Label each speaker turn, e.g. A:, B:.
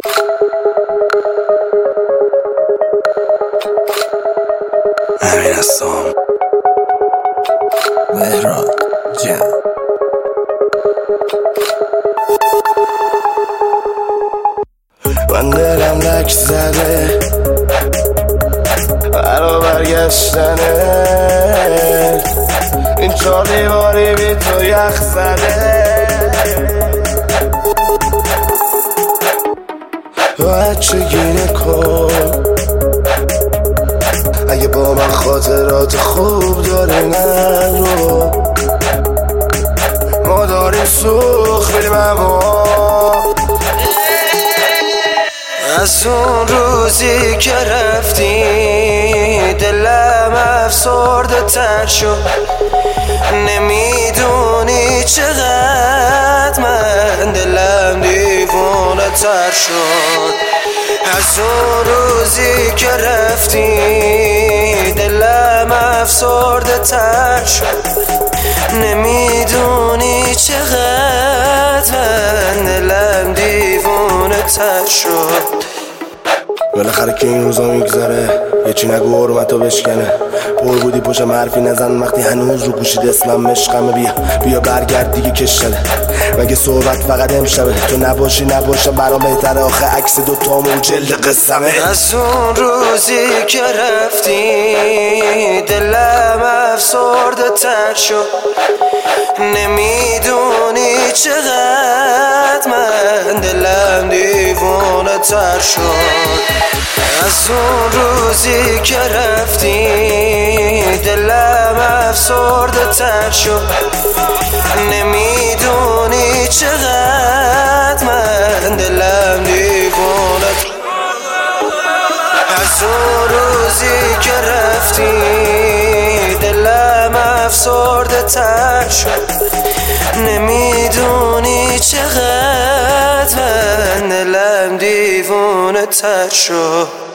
A: امین هستم مهران جان. من دلم لک زده برا برگشتنه، این 4 دیواری بی تو یخ زده. بچگی نکن اگه با من خاطرات خوب داری نرو، ما داریم سوخ بریم هوا. از اون روزی که رفتی دلم افسرده تر شد، نمیدونی چقدر من دلم دیوونه تر شد. از اون روزی که رفتی دلم افسرده تر شد، نمیدونی چقدر من دلم دیوونه تر شد. بالاخره که این روزا میگذره یه چی نگو حرمتو بشکنه، پر بودی پشم حرفی نزن وقتی هنوز رو گوشید اسمم مشقمه. بیا برگرد دیگه کش شده، مگه صحبت فقط امشبه؟ تو نباشی نباشه برام بهتره، آخه عکس دوتامون جلد قصمه. از اون روزی که رفتی دلم افسرده تر شد، نمیدونی چقدر من دلم دیوونه تر شد. از اون روزی که رفتی دلم افسرده تر شد، نمیدونی چقدر من دلم دیوونه. از اون روزی که رفتی دلم افسرده تر شد، نمیدونی چقدر من دلم دیوونه تر شد.